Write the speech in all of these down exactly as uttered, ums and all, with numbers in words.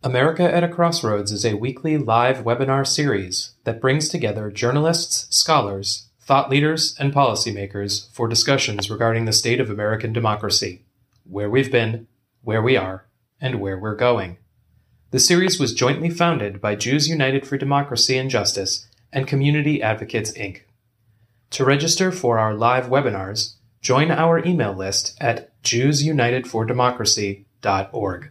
America at a Crossroads is a weekly live webinar series that brings together journalists, scholars, thought leaders, and policymakers for discussions regarding the state of American democracy, where we've been, where we are, and where we're going. The series was jointly founded by Jews United for Democracy and Justice and Community Advocates, Incorporated. To register for our live webinars, join our email list at jews united for democracy dot org.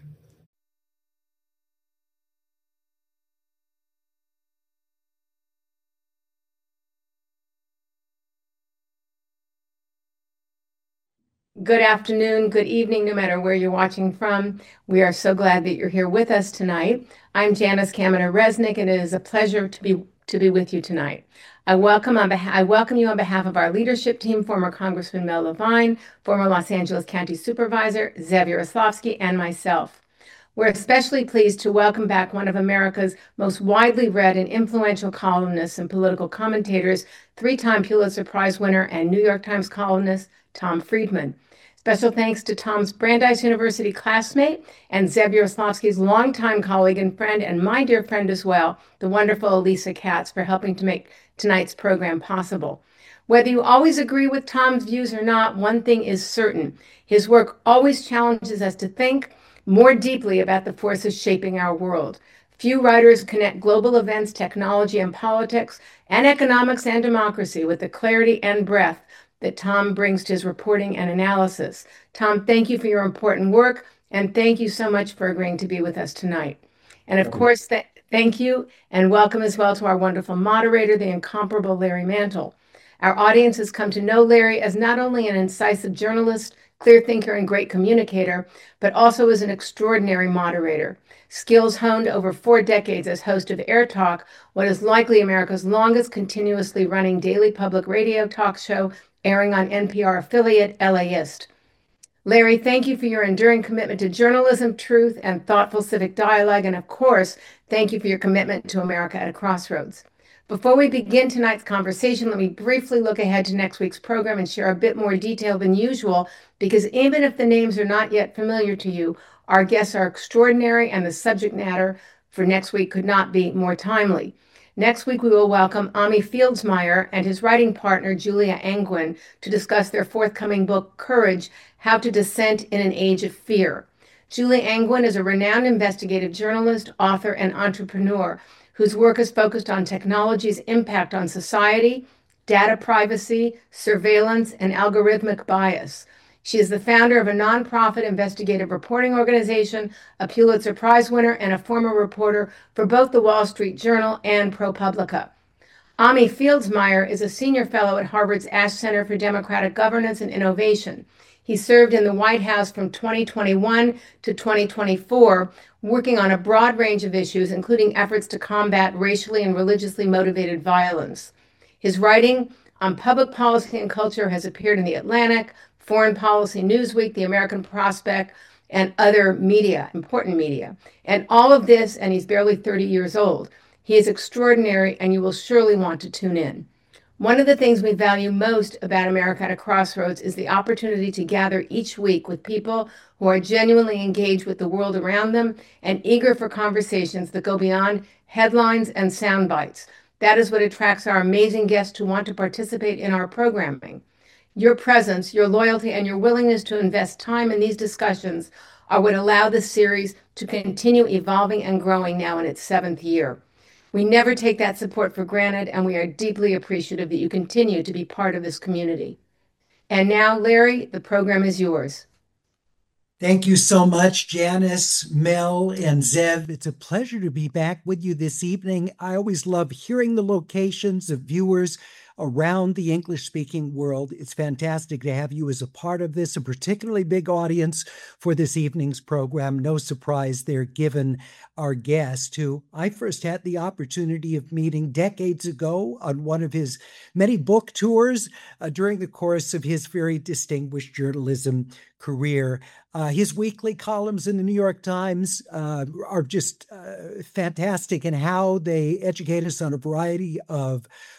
Good afternoon, good evening, no matter where you're watching from. We are so glad that you're here with us tonight. I'm Janice Kaminer-Resnick, and it is a pleasure to be to be with you tonight. I welcome on behalf, I welcome you on behalf of our leadership team, former Congressman Mel Levine, former Los Angeles County Supervisor Zev Yaroslavsky, and myself. We're especially pleased to welcome back one of America's most widely read and influential columnists and political commentators, three-time Pulitzer Prize winner and New York Times columnist, Tom Friedman. Special thanks to Tom's Brandeis University classmate and Zev Yaroslavsky's longtime colleague and friend, and my dear friend as well, the wonderful Elisa Katz, for helping to make tonight's program possible. Whether you always agree with Tom's views or not, one thing is certain. His work always challenges us to think more deeply about the forces shaping our world. Few writers connect global events, technology and politics, and economics and democracy with the clarity and breadth that Tom brings to his reporting and analysis. Tom, thank you for your important work, and thank you so much for agreeing to be with us tonight. And of course, th- thank you and welcome as well to our wonderful moderator, the incomparable Larry Mantle. Our audience has come to know Larry as not only an incisive journalist, clear thinker, and great communicator, but also as an extraordinary moderator. Skills honed over four decades as host of Air Talk, what is likely America's longest continuously running daily public radio talk show, airing on N P R affiliate LAist. Larry, thank you for your enduring commitment to journalism, truth, and thoughtful civic dialogue. And of course, thank you for your commitment to America at a Crossroads. Before we begin tonight's conversation, let me briefly look ahead to next week's program and share a bit more detail than usual, because even if the names are not yet familiar to you, our guests are extraordinary and the subject matter for next week could not be more timely. Next week, we will welcome Ami Fieldsmeyer and his writing partner, Julia Angwin, to discuss their forthcoming book, Courage, How to Dissent in an Age of Fear. Julia Angwin is a renowned investigative journalist, author, and entrepreneur whose work is focused on technology's impact on society, data privacy, surveillance, and algorithmic bias. She is the founder of a nonprofit investigative reporting organization, a Pulitzer Prize winner, and a former reporter for both the Wall Street Journal and ProPublica. Ami Fieldsmeyer is a senior fellow at Harvard's Ash Center for Democratic Governance and Innovation. He served in the White House from twenty twenty-one to twenty twenty-four, working on a broad range of issues, including efforts to combat racially and religiously motivated violence. His writing on public policy and culture has appeared in The Atlantic, Foreign Policy, Newsweek, The American Prospect, and other media, important media. And all of this, and he's barely thirty years old. He is extraordinary, and you will surely want to tune in. One of the things we value most about America at a Crossroads is the opportunity to gather each week with people who are genuinely engaged with the world around them and eager for conversations that go beyond headlines and sound bites. That is what attracts our amazing guests to want to participate in our programming. Your presence, your loyalty, and your willingness to invest time in these discussions are what allow this series to continue evolving and growing now in its seventh year. We never take that support for granted, and we are deeply appreciative that you continue to be part of this community. And now, Larry, the program is yours. Thank you so much, Janice, Mel, and Zev. It's a pleasure to be back with you this evening. I always love hearing the locations of viewers around the English-speaking world. It's fantastic to have you as a part of this, a particularly big audience for this evening's program. No surprise there, given our guest, who I first had the opportunity of meeting decades ago on one of his many book tours uh, during the course of his very distinguished journalism career. Uh, his weekly columns in the New York Times uh, are just uh, fantastic in how they educate us on a variety of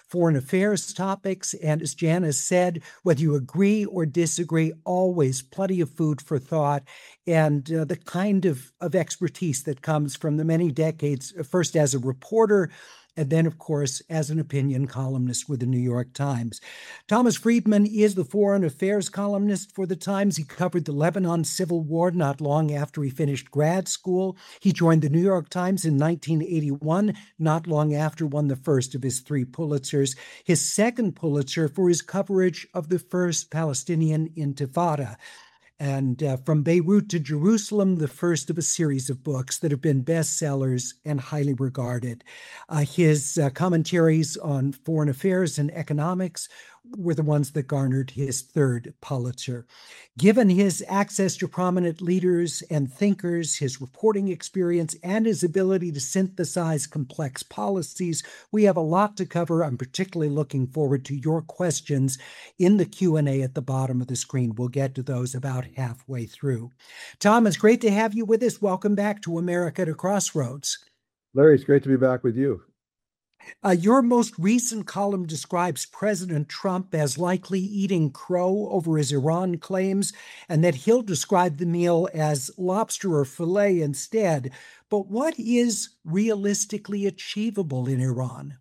foreign affairs topics. And as Janice said, whether you agree or disagree, always plenty of food for thought and uh, the kind of, of expertise that comes from the many decades, first as a reporter, and then, of course, as an opinion columnist with the New York Times. Thomas Friedman is the foreign affairs columnist for the Times. He covered the Lebanon Civil War not long after he finished grad school. He joined the New York Times in nineteen eighty-one, not long after won the first of his three Pulitzers, his second Pulitzer for his coverage of the first Palestinian Intifada. And uh, From Beirut to Jerusalem, the first of a series of books that have been bestsellers and highly regarded. Uh, his uh, commentaries on foreign affairs and economics were the ones that garnered his third Pulitzer. Given his access to prominent leaders and thinkers, his reporting experience, and his ability to synthesize complex policies, we have a lot to cover. I'm particularly looking forward to your questions in the Q and A at the bottom of the screen. We'll get to those about halfway through. Tom, it's great to have you with us. Welcome back to America at a Crossroads. Larry, it's great to be back with you. Uh, your most recent column describes President Trump as likely eating crow over his Iran claims, and that he'll describe the meal as lobster or filet instead. But what is realistically achievable in Iran?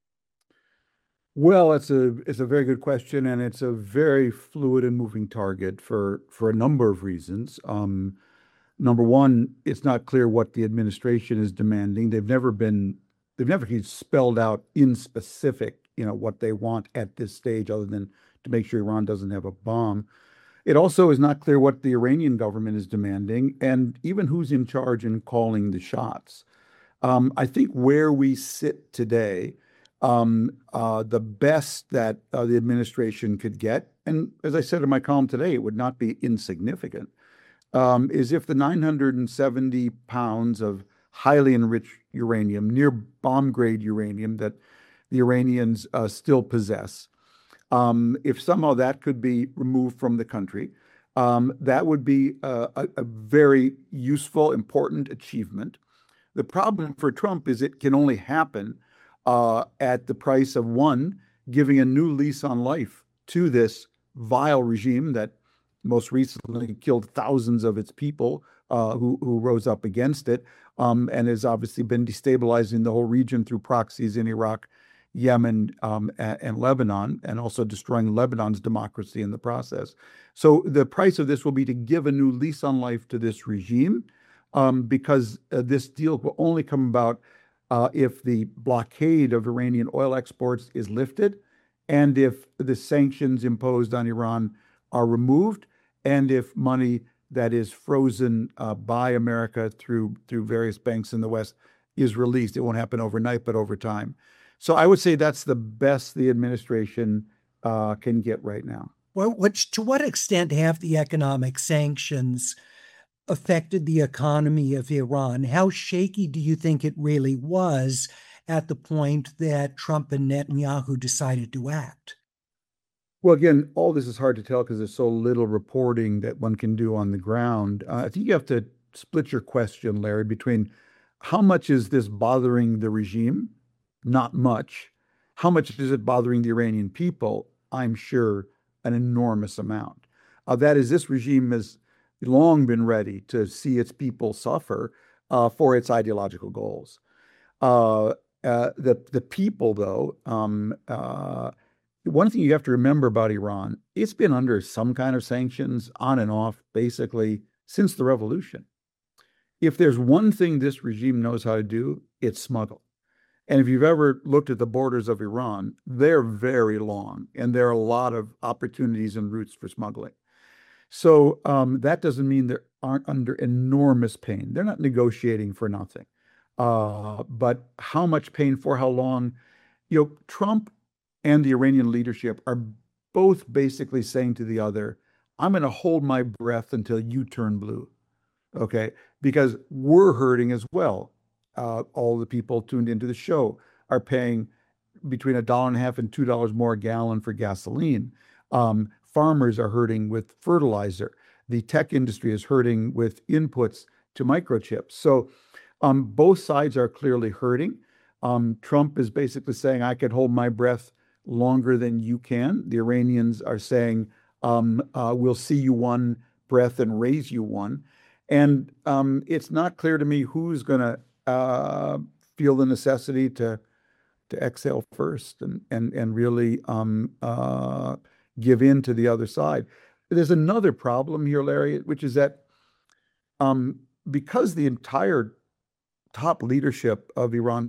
Well, it's a it's a very good question, and it's a very fluid and moving target for for a number of reasons. Um, number one, it's not clear what the administration is demanding. They've never been They've never spelled out in specific, you know, what they want at this stage, other than to make sure Iran doesn't have a bomb. It also is not clear what the Iranian government is demanding, and even who's in charge and calling the shots. Um, I think where we sit today, um, uh, the best that uh, the administration could get, and as I said in my column today, it would not be insignificant, um, is if the nine hundred seventy pounds of highly enriched uranium, near bomb-grade uranium that the Iranians uh, still possess. Um, if somehow that could be removed from the country, um, that would be a, a, a very useful, important achievement. The problem for Trump is it can only happen uh, at the price of, one, giving a new lease on life to this vile regime that most recently killed thousands of its people uh, who, who rose up against it, um, and has obviously been destabilizing the whole region through proxies in Iraq, Yemen, um, and, and Lebanon, and also destroying Lebanon's democracy in the process. So the price of this will be to give a new lease on life to this regime, um, because uh, this deal will only come about uh, if the blockade of Iranian oil exports is lifted, and if the sanctions imposed on Iran are removed, and if money that is frozen uh, by America through through various banks in the West is released. It won't happen overnight, but over time. So I would say that's the best the administration uh, can get right now. Well, which, to what extent have the economic sanctions affected the economy of Iran? How shaky do you think it really was at the point that Trump and Netanyahu decided to act? Well, again, all this is hard to tell because there's so little reporting that one can do on the ground. Uh, I think you have to split your question, Larry, between how much is this bothering the regime? Not much. How much is it bothering the Iranian people? I'm sure an enormous amount. Uh, that is, this regime has long been ready to see its people suffer uh, for its ideological goals. Uh, uh, the the people, though, um, uh, one thing you have to remember about Iran, it's been under some kind of sanctions on and off, basically, since the revolution. If there's one thing this regime knows how to do, it's smuggle. And if you've ever looked at the borders of Iran, they're very long, and there are a lot of opportunities and routes for smuggling. So um, that doesn't mean they aren't under enormous pain. They're not negotiating for nothing. Uh, but how much pain for how long? You know, Trump and the Iranian leadership are both basically saying to the other, I'm going to hold my breath until you turn blue, okay? Because we're hurting as well. Uh, all the people tuned into the show are paying between a dollar and a half and two dollars more a gallon for gasoline. Um, farmers are hurting with fertilizer. The tech industry is hurting with inputs to microchips. So um, both sides are clearly hurting. Um, Trump is basically saying, I could hold my breath longer than you can. The Iranians are saying, um, uh, we'll see you one breath and raise you one. And um, it's not clear to me who's going to uh, feel the necessity to to exhale first and and and really um, uh, give in to the other side. There's another problem here, Larry, which is that um, because the entire top leadership of Iran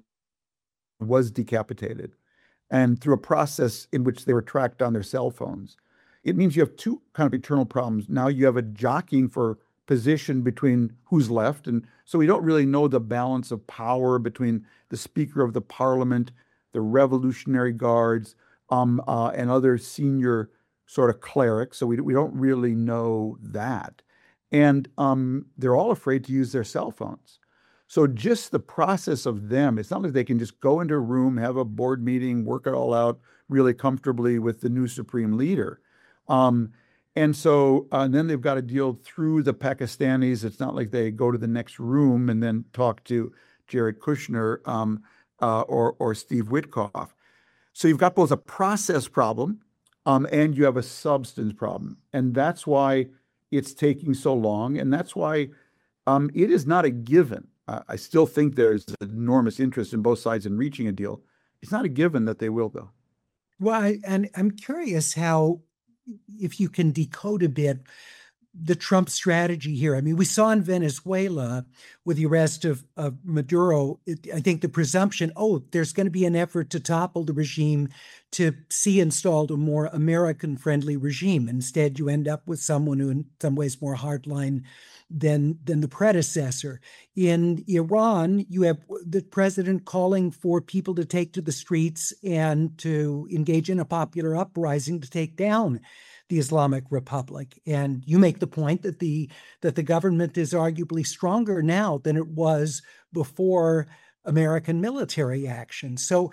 was decapitated, and through a process in which they were tracked on their cell phones, it means you have two kind of eternal problems. Now you have a jockeying for position between who's left, and so we don't really know the balance of power between the Speaker of the Parliament, the Revolutionary Guards, um, uh, and other senior sort of clerics. So we we don't really know that, and um, they're all afraid to use their cell phones. So just the process of them, it's not like they can just go into a room, have a board meeting, work it all out really comfortably with the new supreme leader. Um, and so uh, and then they've got to deal through the Pakistanis. It's not like they go to the next room and then talk to Jared Kushner um, uh, or, or Steve Witkoff. So you've got both a process problem um, and you have a substance problem. And that's why it's taking so long. And that's why um, it is not a given. Uh, I still think there's enormous interest in both sides in reaching a deal. It's not a given that they will, though. Well, I, and I'm curious how, if you can decode a bit, the Trump strategy here. I mean, we saw in Venezuela with the arrest of, of Maduro, it, I think the presumption, oh, there's going to be an effort to topple the regime to see installed a more American-friendly regime. Instead, you end up with someone who in some ways more hardline than, than the predecessor. In Iran, you have the president calling for people to take to the streets and to engage in a popular uprising to take down the Islamic Republic. And you make the point that the that the government is arguably stronger now than it was before American military action. So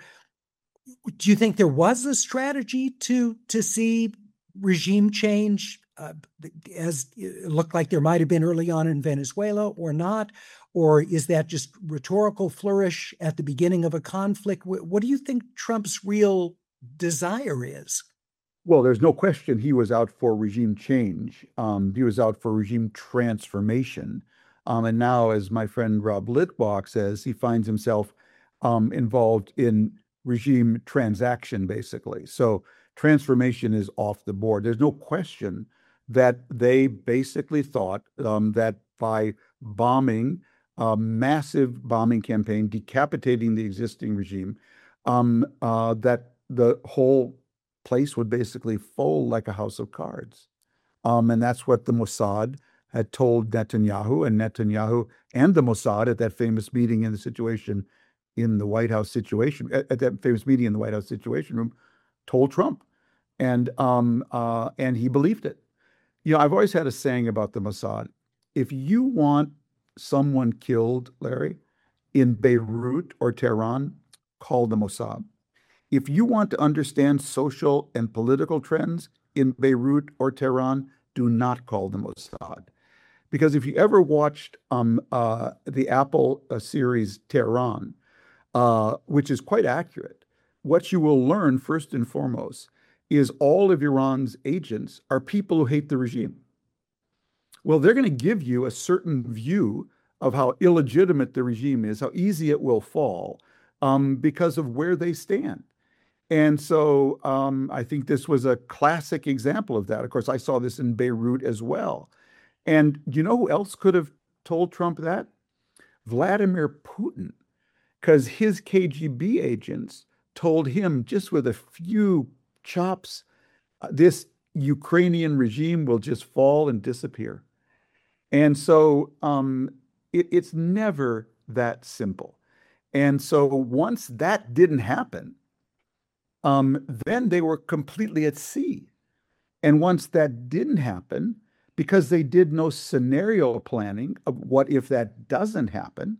do you think there was a strategy to to see regime change uh, as it looked like there might have been early on in Venezuela or not? Or is that just rhetorical flourish at the beginning of a conflict? What do you think Trump's real desire is? Well, there's no question he was out for regime change. Um, he was out for regime transformation. Um, and now, as my friend Rob Litwak says, he finds himself um, involved in regime transaction, basically. So transformation is off the board. There's no question that they basically thought um, that by bombing, a massive bombing campaign, decapitating the existing regime, um, uh, that the whole place would basically fold like a house of cards. Um, and that's what the Mossad had told Netanyahu, and Netanyahu and the Mossad at that famous meeting in the situation in the White House situation, at, at that famous meeting in the White House Situation Room, told Trump. And, um, uh, and he believed it. You know, I've always had a saying about the Mossad. If you want someone killed, Larry, in Beirut or Tehran, call the Mossad. If you want to understand social and political trends in Beirut or Tehran, do not call the Mossad. Because if you ever watched um, uh, the Apple uh, series Tehran, uh, which is quite accurate, what you will learn first and foremost is all of Iran's agents are people who hate the regime. Well, they're going to give you a certain view of how illegitimate the regime is, how easy it will fall, um, because of where they stand. And so um, I think this was a classic example of that. Of course, I saw this in Beirut as well. And you know who else could have told Trump that? Vladimir Putin, because his K G B agents told him just with a few chops, uh, this Ukrainian regime will just fall and disappear. And so um, it, it's never that simple. And so once that didn't happen, Um, then they were completely at sea. And once that didn't happen, because they did no scenario planning of what if that doesn't happen,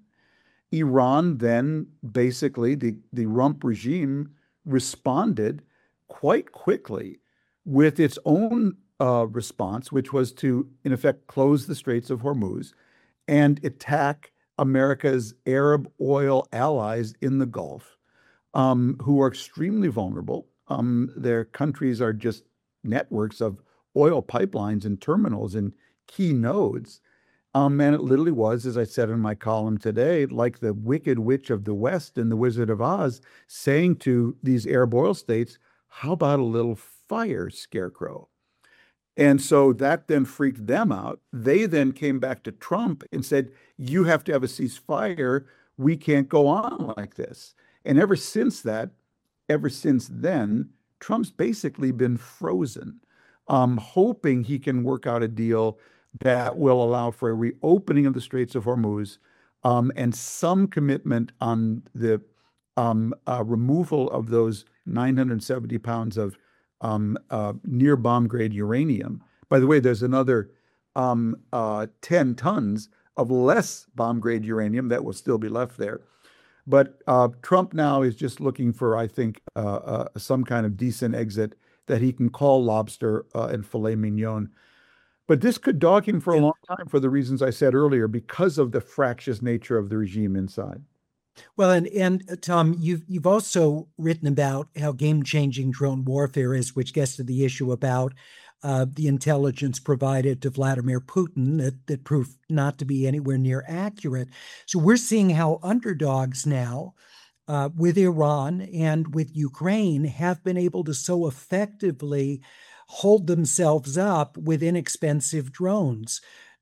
Iran then basically, the, the rump regime responded quite quickly with its own uh, response, which was to, in effect, close the Straits of Hormuz and attack America's Arab oil allies in the Gulf, um, who are extremely vulnerable. Um, their countries are just networks of oil pipelines and terminals and key nodes. Um, and it literally was, as I said in my column today, like the Wicked Witch of the West in The Wizard of Oz saying to these Arab oil states, how about a little fire, Scarecrow? And so that then freaked them out. They then came back to Trump and said, you have to have a ceasefire. We can't go on like this. And ever since that, ever since then, Trump's basically been frozen, um, hoping he can work out a deal that will allow for a reopening of the Straits of Hormuz, um, and some commitment on the um, uh, removal of those nine hundred seventy pounds of um, uh, near bomb grade uranium. By the way, there's another um, uh, ten tons of less bomb grade uranium that will still be left there. But uh, Trump now is just looking for, I think, uh, uh, some kind of decent exit that he can call lobster uh, and filet mignon. But this could dog him for a long time for the reasons I said earlier, because of the fractious nature of the regime inside. Well, and and uh, Tom, you've you've also written about how game-changing drone warfare is, which gets to the issue about uh, the intelligence provided to Vladimir Putin that, that proved not to be anywhere near accurate. So we're seeing how underdogs now, uh, with Iran and with Ukraine, have been able to so effectively hold themselves up with inexpensive drones.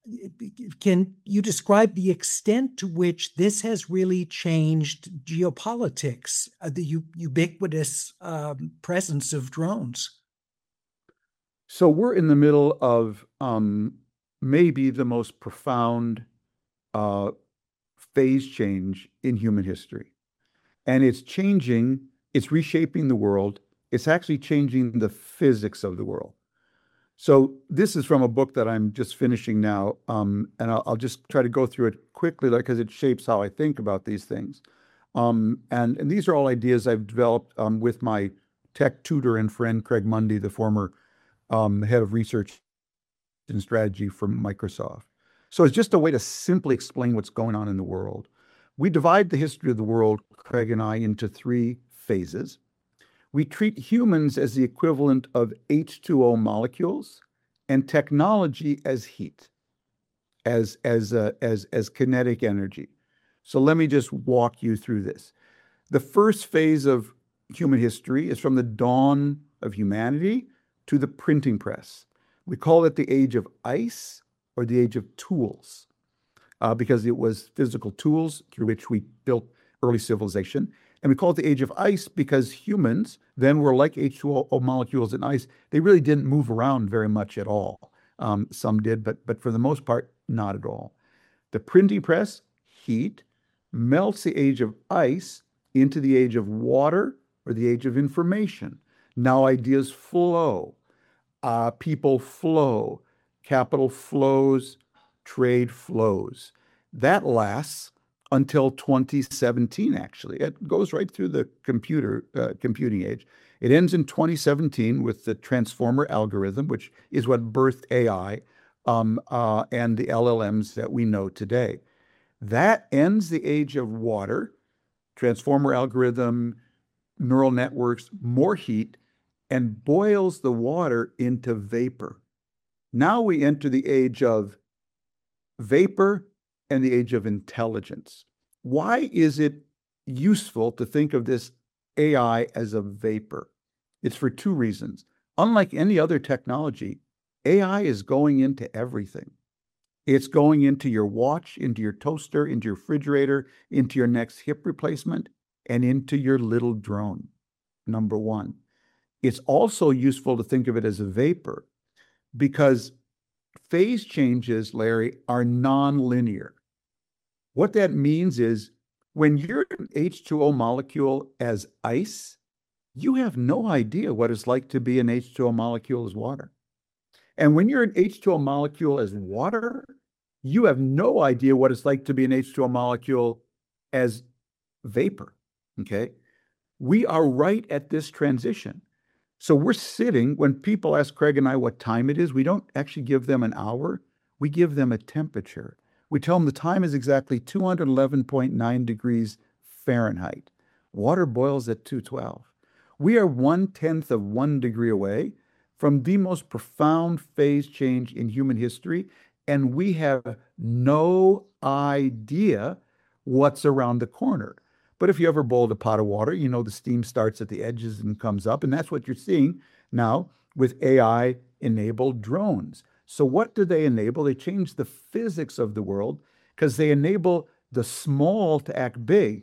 Can you describe the extent to which this has really changed geopolitics, uh, the u- ubiquitous um, presence of drones? So we're in the middle of um, maybe the most profound uh, phase change in human history. And it's changing, it's reshaping the world. It's actually changing the physics of the world. So this is from a book that I'm just finishing now, um, and I'll, I'll just try to go through it quickly because it shapes how I think about these things. Um, and, and these are all ideas I've developed um, with my tech tutor and friend, Craig Mundy, the former um, head of research and strategy for Microsoft. So it's just a way to simply explain what's going on in the world. We divide the history of the world, Craig and I, into three phases. We treat humans as the equivalent of H two O molecules and technology as heat, as, as, uh, as, as kinetic energy. So let me just walk you through this. The first phase of human history is from the dawn of humanity to the printing press. We call it the age of ice or the age of tools, uh, because it was physical tools through which we built early civilization. And we call it the age of ice because humans then were like H two O molecules in ice. They really didn't move around very much at all. Um, some did, but, but for the most part, not at all. The printing press, heat, melts the age of ice into the age of water or the age of information. Now ideas flow, uh, people flow, capital flows, trade flows. That lasts until twenty seventeen, actually. It goes right through the computer uh, computing age. It ends in twenty seventeen with the transformer algorithm, which is what birthed A I um, uh, and the L L Ms that we know today. That ends the age of water, transformer algorithm, neural networks, more heat, and boils the water into vapor. Now we enter the age of vapor and the age of intelligence. Why is it useful to think of this A I as a vapor? It's for two reasons. Unlike any other technology, A I is going into everything. It's going into your watch, into your toaster, into your refrigerator, into your next hip replacement, and into your little drone, number one. It's also useful to think of it as a vapor because phase changes, Larry, are nonlinear. What that means is when you're an H two O molecule as ice, you have no idea what it's like to be an H two O molecule as water. And when you're an H two O molecule as water, you have no idea what it's like to be an H two O molecule as vapor, okay? We are right at this transition. So we're sitting, when people ask Craig and I what time it is, we don't actually give them an hour, we give them a temperature. We tell them the time is exactly two hundred eleven point nine degrees Fahrenheit. Water boils at two twelve. We are one-tenth of one degree away from the most profound phase change in human history, and we have no idea what's around the corner. But if you ever boiled a pot of water, you know the steam starts at the edges and comes up, and that's what you're seeing now with A I-enabled drones. So what do they enable? They change the physics of the world because they enable the small to act big,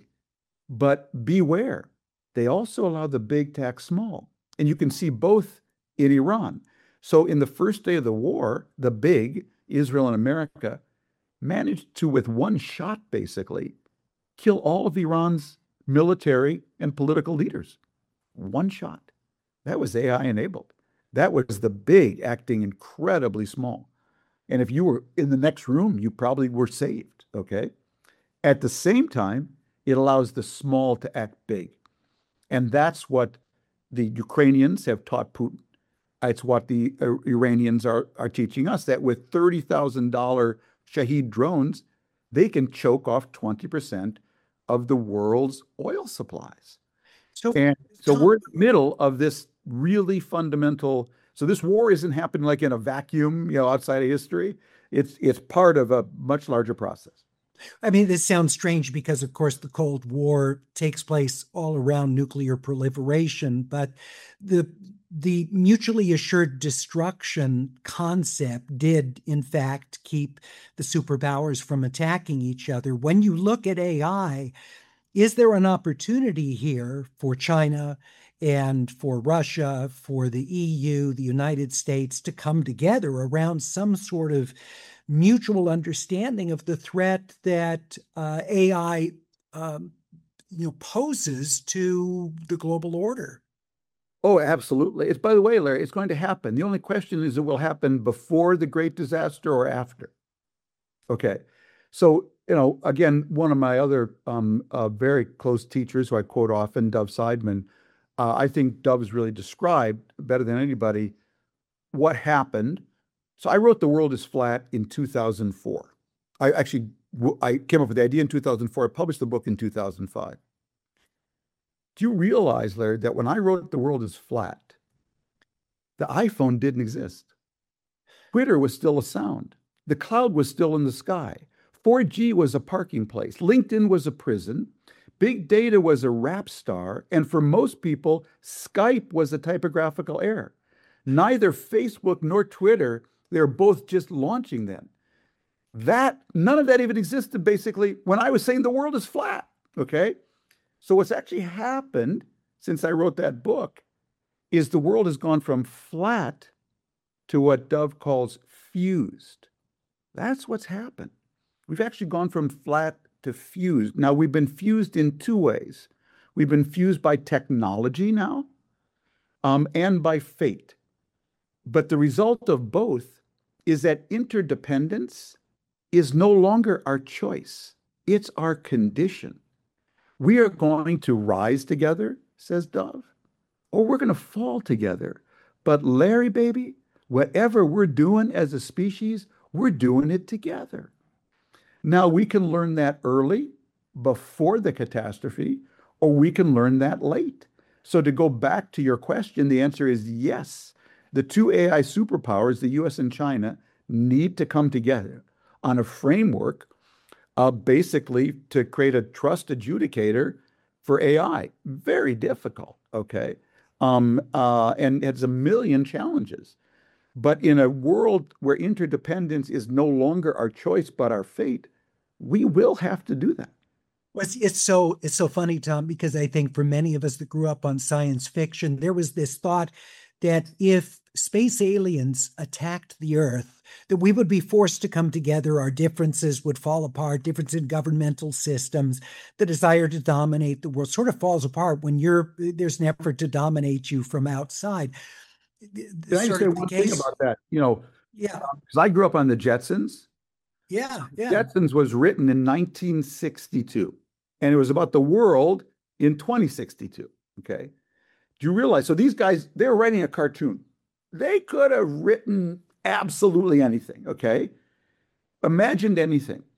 but beware, they also allow the big to act small. And you can see both in Iran. So in the first day of the war, the big, Israel and America, managed to, with one shot basically, kill all of Iran's military and political leaders. One shot. That was A I enabled. That was the big acting incredibly small. And if you were in the next room, you probably were saved, okay? At the same time, it allows the small to act big. And that's what the Ukrainians have taught Putin. It's what the Iranians are, are teaching us, that with thirty thousand dollars Shahed drones, they can choke off twenty percent of the world's oil supplies. So, and so we're in the middle of this really fundamental. So this war isn't happening like in a vacuum, you know, outside of history. It's it's part of a much larger process. I mean, this sounds strange because, of course, the Cold War takes place all around nuclear proliferation, but the the mutually assured destruction concept did, in fact, keep the superpowers from attacking each other. When you look at A I, is there an opportunity here for China and for Russia, for the E U, the United States to come together around some sort of mutual understanding of the threat that uh, A I um, you know, poses to the global order? Oh, absolutely. It's, by the way, Larry, it's going to happen. The only question is, it will happen before the great disaster or after. Okay. So, you know, again, one of my other um, uh, very close teachers who I quote often, Dov Seidman, uh, I think Dov's really described better than anybody what happened. So I wrote The World is Flat in two thousand four. I actually, I came up with the idea in two thousand four. I published the book in two thousand five. Do you realize, Larry, that when I wrote The World is Flat, the iPhone didn't exist. Twitter was still a sound. The cloud was still in the sky. four G was a parking place. LinkedIn was a prison. Big data was a rap star. And for most people, Skype was a typographical error. Neither Facebook nor Twitter, they're both just launching then. That, none of that even existed basically when I was saying the world is flat, okay? So what's actually happened since I wrote that book is the world has gone from flat to what Dov calls fused. That's what's happened. We've actually gone from flat to fused. Now, we've been fused in two ways. We've been fused by technology now, um, and by fate. But the result of both is that interdependence is no longer our choice. It's our condition. We are going to rise together, says Dov, or we're going to fall together. But Larry, baby, whatever we're doing as a species, we're doing it together. Now, we can learn that early, before the catastrophe, or we can learn that late. So to go back to your question, the answer is yes. The two A I superpowers, the U S and China, need to come together on a framework uh, basically to create a trust adjudicator for A I. Very difficult, okay? Um, uh, and it's a million challenges. But in a world where interdependence is no longer our choice but our fate, we will have to do that. Well, it's, it's so it's so funny, Tom, because I think for many of us that grew up on science fiction, there was this thought that if space aliens attacked the Earth, that we would be forced to come together, our differences would fall apart, difference in governmental systems, the desire to dominate the world sort of falls apart when you're there's an effort to dominate you from outside. Can I just say one thing about that? You know, yeah, because I grew up on the Jetsons. Yeah, yeah. Jetsons was written in nineteen sixty-two, and it was about the world in twenty sixty-two, okay? Do you realize? So these guys, they were writing a cartoon. They could have written absolutely anything, okay? Imagined anything.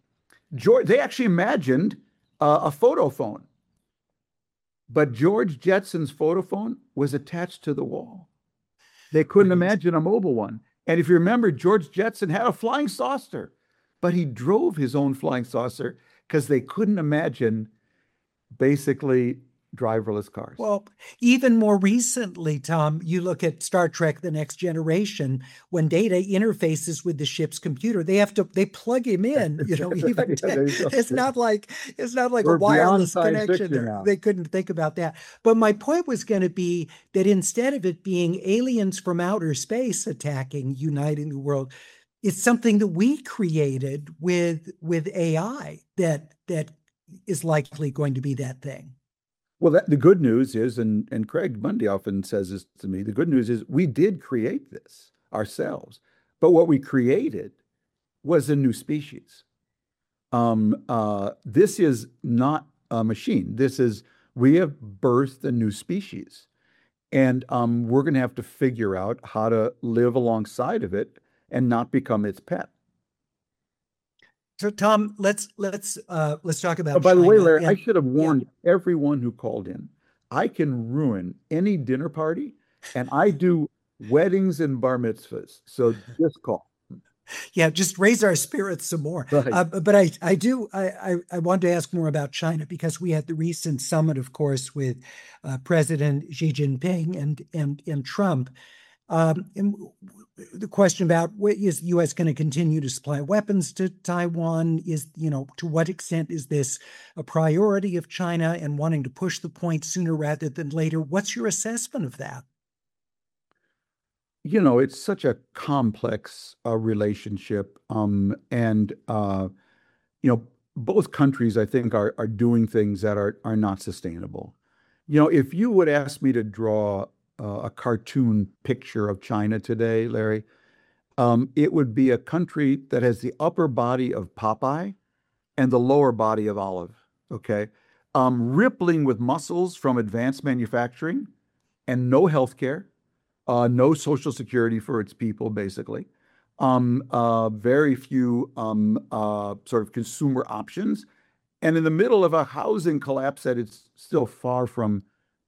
George, they actually imagined uh, a photo phone, but George Jetson's photo phone was attached to the wall. They couldn't Right. imagine a mobile one. And if you remember, George Jetson had a flying saucer, but he drove his own flying saucer because they couldn't imagine basically driverless cars. Well, even more recently, Tom, you look at Star Trek: The Next Generation. When Data interfaces with the ship's computer, they have to they plug him in. You know, even Right. Yeah, there you go. it's not like it's not like We're a beyond wireless science connection. fiction There. now. They couldn't think about that. But my point was going to be that instead of it being aliens from outer space attacking, uniting the world, it's something that we created with with A I that that is likely going to be that thing. Well, that, the good news is, and, and Craig Bundy often says this to me, the good news is we did create this ourselves. But what we created was a new species. Um, uh, this is not a machine. This is, we have birthed a new species. And um, we're going to have to figure out how to live alongside of it and not become its pet. So, Tom, let's let's uh, let's talk about. Oh, by the way, China. Larry, I And- should have warned everyone who called in. I can ruin any dinner party, and I do weddings and bar mitzvahs. So just call. yeah, just raise our spirits some more. Right. Uh, but I I do I, I I want to ask more about China because we had the recent summit, of course, with uh, President Xi Jinping and and and Trump. Um, and the question about what, is the U S going to continue to supply weapons to Taiwan? Is, you know, to what extent is this a priority of China and wanting to push the point sooner rather than later? What's your assessment of that? You know, it's such a complex uh, relationship. Um, and, uh, you know, both countries, I think, are, are doing things that are, are not sustainable. You know, if you would ask me to draw uh, a cartoon picture of China today, Larry, um, it would be a country that has the upper body of Popeye and the lower body of Olive, okay? Um, rippling with muscles from advanced manufacturing and no healthcare, uh, no social security for its people, basically. Um, uh, very few um, uh, sort of consumer options, and in the middle of a housing collapse that it's still far from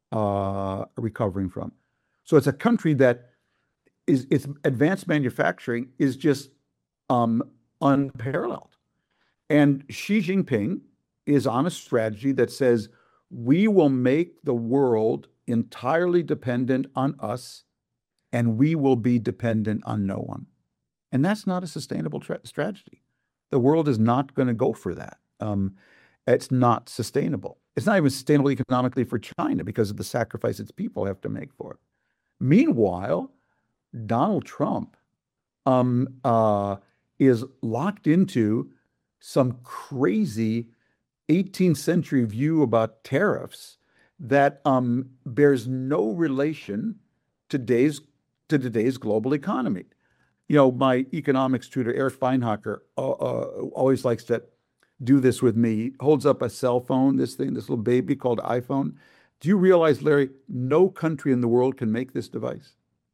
uh, recovering from. So it's a country that is its advanced manufacturing is just um, unparalleled. And Xi Jinping is on a strategy that says we will make the world entirely dependent on us, and we will be dependent on no one. And that's not a sustainable tra- strategy. The world is not going to go for that. Um, it's not sustainable. It's not even sustainable economically for China because of the sacrifice its people have to make for it. Meanwhile, Donald Trump um, uh, is locked into some crazy eighteenth century view about tariffs that um, bears no relation to today's, to today's global economy. You know, my economics tutor, Eric Feinhocker, uh, uh, always likes to do this with me. He holds up a cell phone, this thing, this little baby called iPhone. Do you realize, Larry, no country in the world can make this device?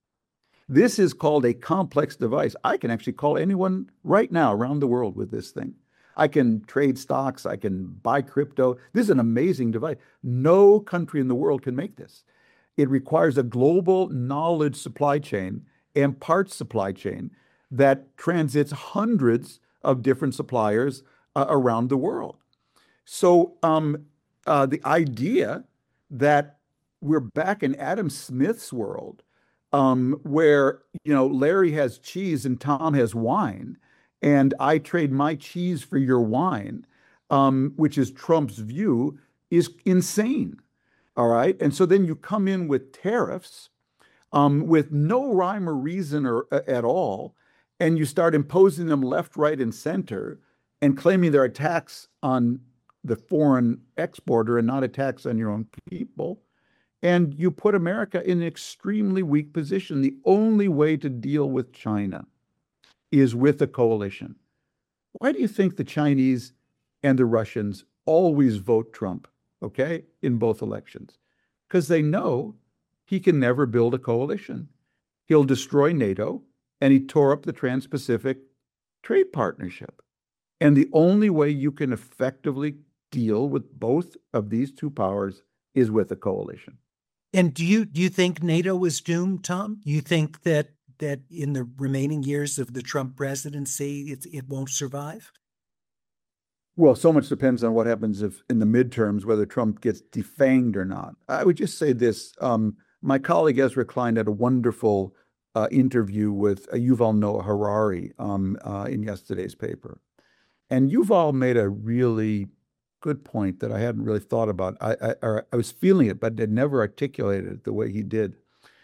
This is called a complex device. I can actually call anyone right now around the world with this thing. I can trade stocks. I can buy crypto. This is an amazing device. No country in the world can make this. It requires a global knowledge supply chain and parts supply chain that transits hundreds of different suppliers uh, around the world. So um, uh, the idea that we're back in Adam Smith's world, um, where, you know, Larry has cheese and Tom has wine, and I trade my cheese for your wine, um, which is Trump's view, is insane. All right. And so then you come in with tariffs um, with no rhyme or reason or, uh, at all, and you start imposing them left, right, and center and claiming they're a tax on the foreign exporter and not a tax on your own people. And you put America in an extremely weak position. The only way to deal with China is with a coalition. Why do you think the Chinese and the Russians always vote Trump, okay, in both elections? Because they know he can never build a coalition. He'll destroy NATO, and he tore up the Trans-Pacific Trade Partnership. And the only way you can effectively deal with both of these two powers is with a coalition. And do you do you think NATO is doomed, Tom? You think that that in the remaining years of the Trump presidency, it, it won't survive? Well, so much depends on what happens if in the midterms, whether Trump gets defanged or not. I would just say this. Um, my colleague Ezra Klein had a wonderful uh, interview with uh, Yuval Noah Harari um, uh, in yesterday's paper. And Yuval made a really good point that I hadn't really thought about. I, I, or I was feeling it, but had never articulated it the way he did.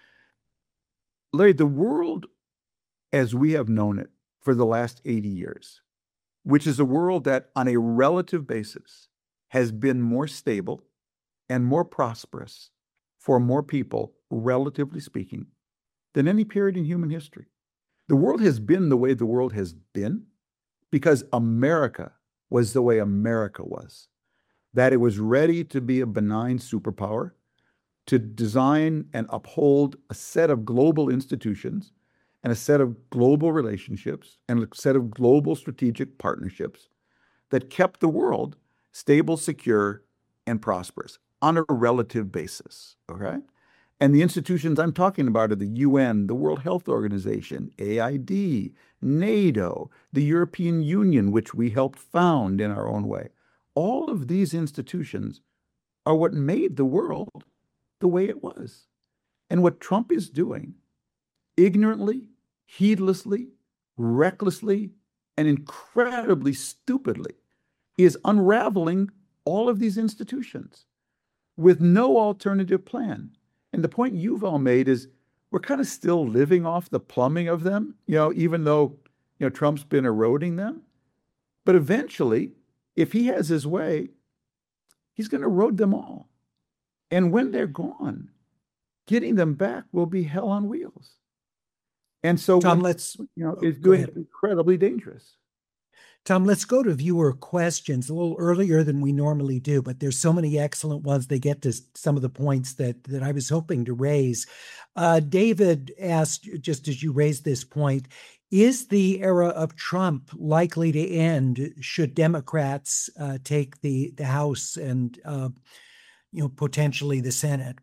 Larry, the world as we have known it for the last eighty years, which is a world that on a relative basis has been more stable and more prosperous for more people, relatively speaking, than any period in human history. The world has been the way the world has been because America was the way America was, that it was ready to be a benign superpower, to design and uphold a set of global institutions and a set of global relationships and a set of global strategic partnerships that kept the world stable, secure, and prosperous on a relative basis, okay? And the institutions I'm talking about are the U N, the World Health Organization, A I D, NATO, the European Union, which we helped found in our own way. All of these institutions are what made the world the way it was. And what Trump is doing, ignorantly, heedlessly, recklessly, and incredibly stupidly, is unraveling all of these institutions with no alternative plan. And the point Yuval made is we're kind of still living off the plumbing of them, you know, even though, you know, Trump's been eroding them. But eventually, if he has his way, he's going to erode them all. And when they're gone, getting them back will be hell on wheels. And so, Tom, what, let's, you know, oh, it's go doing ahead. incredibly dangerous. Tom, let's go to viewer questions a little earlier than we normally do, but there's so many excellent ones. They get to some of the points that, that I was hoping to raise. Uh, David asked, just as you raised this point, is the era of Trump likely to end should Democrats uh, take the, the House and, uh, you know, potentially the Senate?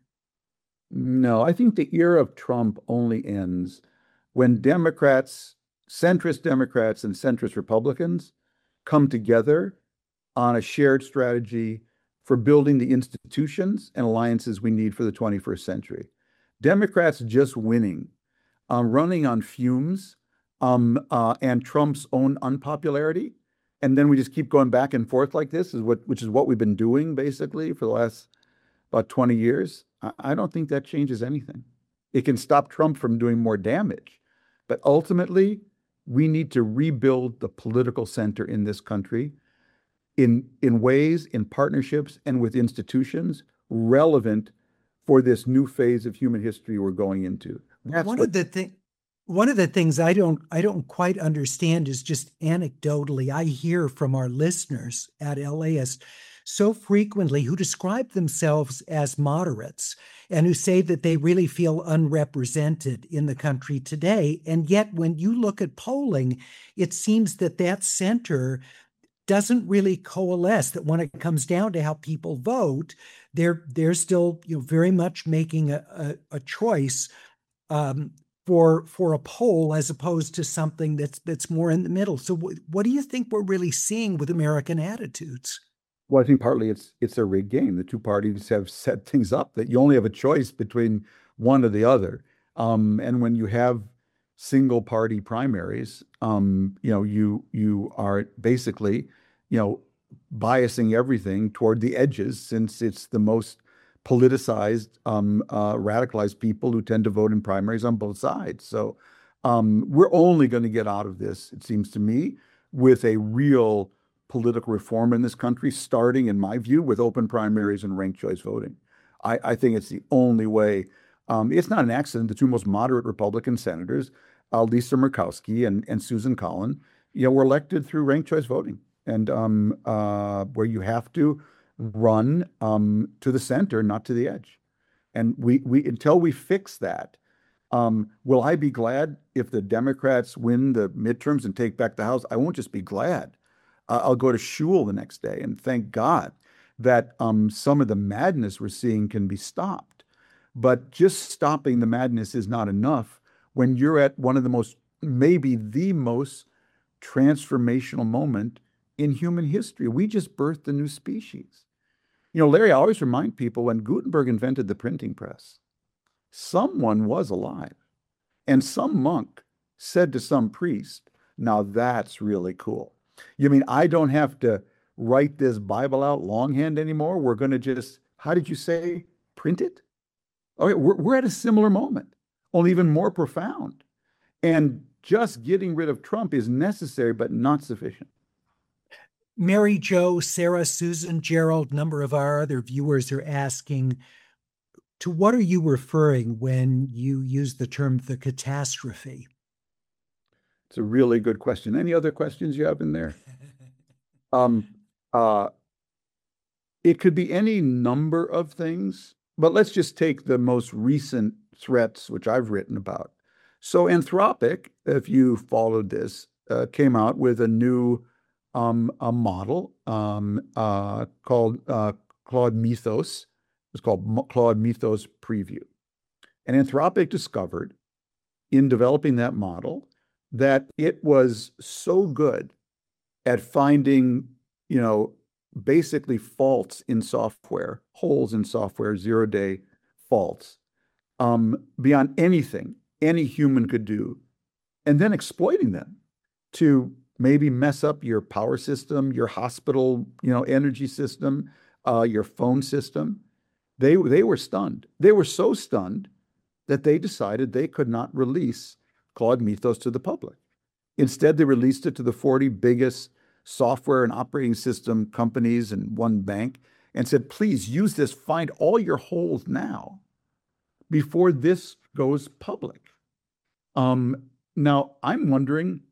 No, I think the era of Trump only ends when Democrats, centrist Democrats and centrist Republicans come together on a shared strategy for building the institutions and alliances we need for the twenty-first century. Democrats just winning, um, running on fumes, um, uh, and Trump's own unpopularity, and then we just keep going back and forth like this, is what which is what we've been doing basically for the last about twenty years. I, I don't think that changes anything. It can stop Trump from doing more damage, but ultimately, we need to rebuild the political center in this country in, in ways, in partnerships, and with institutions relevant for this new phase of human history we're going into. That's one what, of the thing, one of the things I don't I don't quite understand is just anecdotally, I hear from our listeners at L A S so frequently who describe themselves as moderates and who say that they really feel unrepresented in the country today. And yet, when you look at polling, it seems that that center doesn't really coalesce, that when it comes down to how people vote, they're they're still, you know, very much making a, a, a choice um, for for a poll as opposed to something that's that's more in the middle. So w- what do you think we're really seeing with American attitudes? Well, I think partly it's it's a rigged game. The two parties have set things up that you only have a choice between one or the other. Um, and when you have single party primaries, um, you know, you you are basically, you know, biasing everything toward the edges, since it's the most politicized, um, uh, radicalized people who tend to vote in primaries on both sides. So um, we're only going to get out of this, it seems to me, with a real political reform in this country, starting, in my view, with open primaries and ranked choice voting. I, I think it's the only way. Um, it's not an accident. The two most moderate Republican senators, uh, Lisa Murkowski and, and Susan Collin, you know, were elected through ranked choice voting, and um, uh, where you have to run um, to the center, not to the edge. And we we until we fix that, um, will I be glad if the Democrats win the midterms and take back the House? I won't just be glad. Uh, I'll go to shul the next day, and thank God that um, some of the madness we're seeing can be stopped. But just stopping the madness is not enough when you're at one of the most, maybe the most transformational moment in human history. We just birthed a new species. You know, Larry, I always remind people when Gutenberg invented the printing press, someone was alive. And some monk said to some priest, now that's really cool. You mean I don't have to write this Bible out longhand anymore? We're going to just, how did you say, print it? Okay, we're, we're at a similar moment, only even more profound. And just getting rid of Trump is necessary, but not sufficient. Mary Jo, Sarah, Susan, Gerald, number of our other viewers are asking, to what are you referring when you use the term the catastrophe? It's a really good question. Any other questions you have in there? um, uh, it could be any number of things, but let's just take the most recent threats, which I've written about. So Anthropic, if you followed this, uh, came out with a new um, a model um, uh, called uh, Claude Mythos. It's called Claude Mythos Preview. And Anthropic discovered in developing that model that it was so good at finding, you know, basically faults in software, holes in software, zero-day faults, um, beyond anything any human could do, and then exploiting them to maybe mess up your power system, your hospital, you know, energy system, uh, your phone system. They, they were stunned. They were so stunned that they decided they could not release Claude Mythos to the public. Instead, they released it to the forty biggest software and operating system companies and one bank and said, please use this, find all your holes now before this goes public. Um, now, I'm wondering,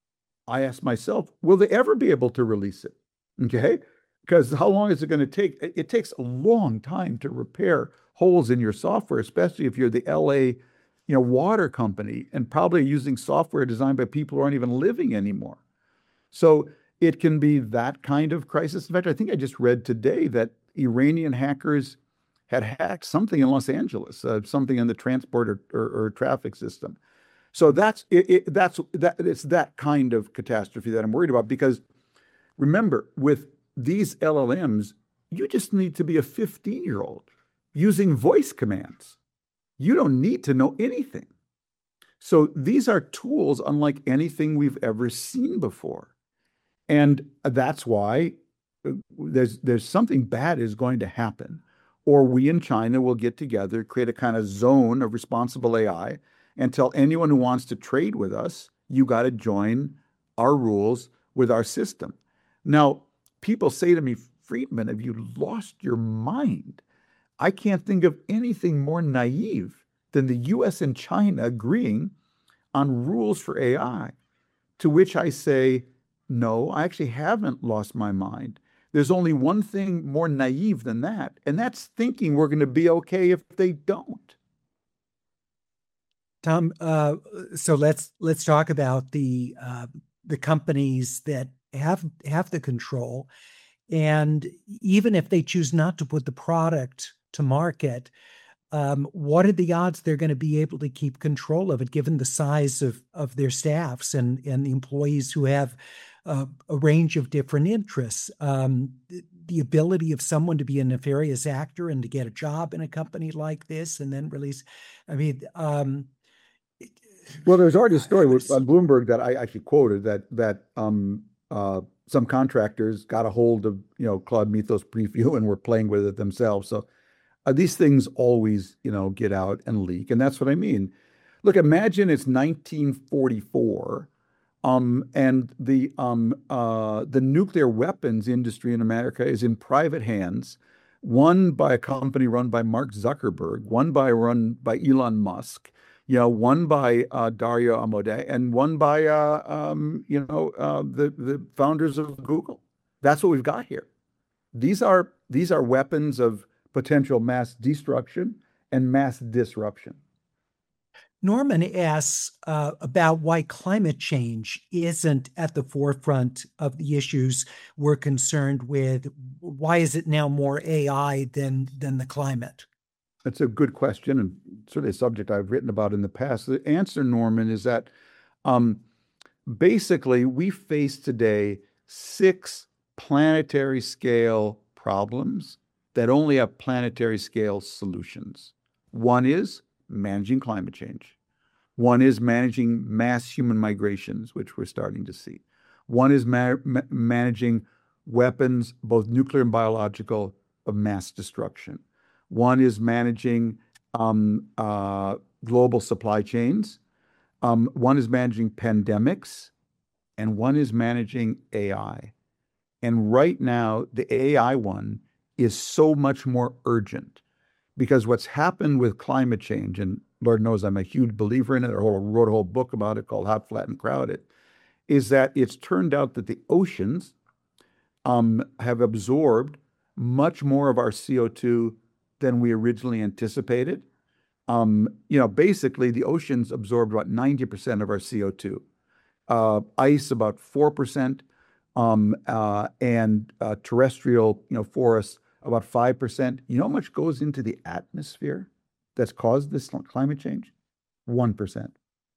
I asked myself, will they ever be able to release it? Okay. Because how long is it going to take? It, it takes a long time to repair holes in your software, especially if you're the L A, you know, water company and probably using software designed by people who aren't even living anymore. So it can be that kind of crisis. In fact, I think I just read today that Iranian hackers had hacked something in Los Angeles, uh, something in the transport or, or, or traffic system. So that's it, it, that's that it's that kind of catastrophe that I'm worried about, because remember, with these L L Ms, you just need to be a fifteen-year-old using voice commands. You don't need to know anything. So these are tools unlike anything we've ever seen before. And that's why there's there's something bad is going to happen. Or we in China will get together, create a kind of zone of responsible A I, and tell anyone who wants to trade with us, you got to join our rules with our system. Now, people say to me, Friedman, have you lost your mind? I can't think of anything more naive than the U S and China agreeing on rules for A I, to which I say, no, I actually haven't lost my mind. There's only one thing more naive than that, and that's thinking we're going to be okay if they don't. Tom, uh, so let's let's talk about the uh, the companies that have have the control, and even if they choose not to put the product to market, um, what are the odds they're going to be able to keep control of it, given the size of of their staffs and and the employees who have uh, a range of different interests? Um, the, the ability of someone to be a nefarious actor and to get a job in a company like this and then release, I mean. Um, Well, there's already a story on Bloomberg that I actually quoted that that um, uh, some contractors got a hold of, you know, Claude Mythos Preview and were playing with it themselves. So uh, these things always, you know, get out and leak, and that's what I mean. Look, imagine it's nineteen forty-four, um, and the um, uh, the nuclear weapons industry in America is in private hands, one by a company run by Mark Zuckerberg, one by run by Elon Musk. You know, one by uh, Dario Amodei, and one by, uh, um, you know, uh, the the founders of Google. That's what we've got here. These are these are weapons of potential mass destruction and mass disruption. Norman asks uh, about why climate change isn't at the forefront of the issues we're concerned with. Why is it now more A I than than the climate? That's a good question, and certainly a subject I've written about in the past. The answer, Norman, is that um, basically we face today six planetary scale problems that only have planetary scale solutions. One is managing climate change. One is managing mass human migrations, which we're starting to see. One is ma ma managing weapons, both nuclear and biological, of mass destruction. One is managing um, uh, global supply chains. Um, one is managing pandemics, and one is managing A I. And right now, the A I one is so much more urgent because what's happened with climate change, and Lord knows I'm a huge believer in it, I wrote a whole book about it called Hot, Flat, and Crowded, is that it's turned out that the oceans um, have absorbed much more of our C O two than we originally anticipated. Um, you know, basically, the oceans absorbed about ninety percent of our C O two. Uh, ice about four percent, um, uh, and uh, terrestrial, you know, forests about five percent. You know how much goes into the atmosphere that's caused this climate change? one percent.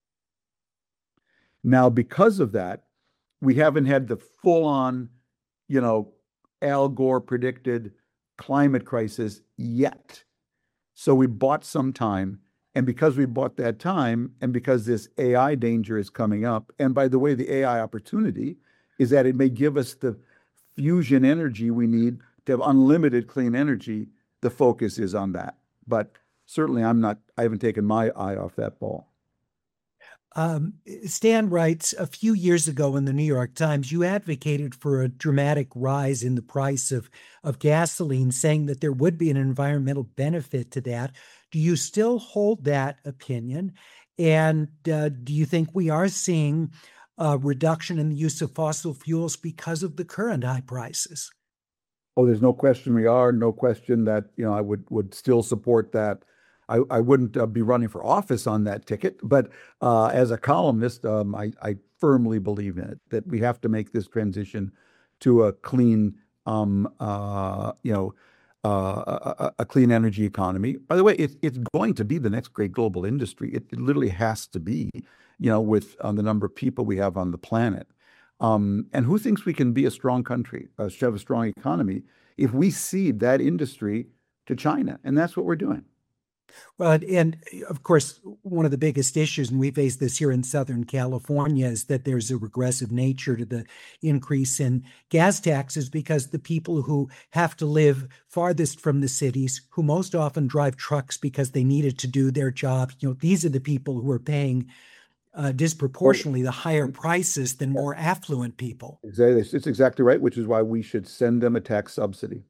Now, because of that, we haven't had the full-on, you know, Al Gore predicted climate crisis yet. So we bought some time. And because we bought that time, and because this A I danger is coming up, and by the way, the A I opportunity is that it may give us the fusion energy we need to have unlimited clean energy. The focus is on that. But certainly I'm not, I haven't taken my eye off that ball. Um, Stan writes, a few years ago in the New York Times, you advocated for a dramatic rise in the price of, of gasoline, saying that there would be an environmental benefit to that. Do you still hold that opinion? And uh, do you think we are seeing a reduction in the use of fossil fuels because of the current high prices? Oh, there's no question we are. No question that, you know, I would, would still support that. I, I wouldn't uh, be running for office on that ticket, but uh, as a columnist, um, I, I firmly believe in it, that we have to make this transition to a clean, um, uh, you know, uh, a, a clean energy economy. By the way, it, it's going to be the next great global industry. It, it literally has to be, you know, with uh, the number of people we have on the planet. Um, and who thinks we can be a strong country, uh, have a strong economy, if we cede that industry to China? And that's what we're doing. Well, and of course, one of the biggest issues, and we face this here in Southern California, is that there's a regressive nature to the increase in gas taxes because the people who have to live farthest from the cities, who most often drive trucks because they needed to do their job, you know, these are the people who are paying uh, disproportionately the higher prices than more affluent people. Exactly. It's exactly right, which is why we should send them a tax subsidy.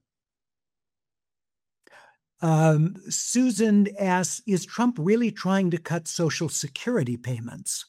Um, Susan asks, is Trump really trying to cut Social Security payments?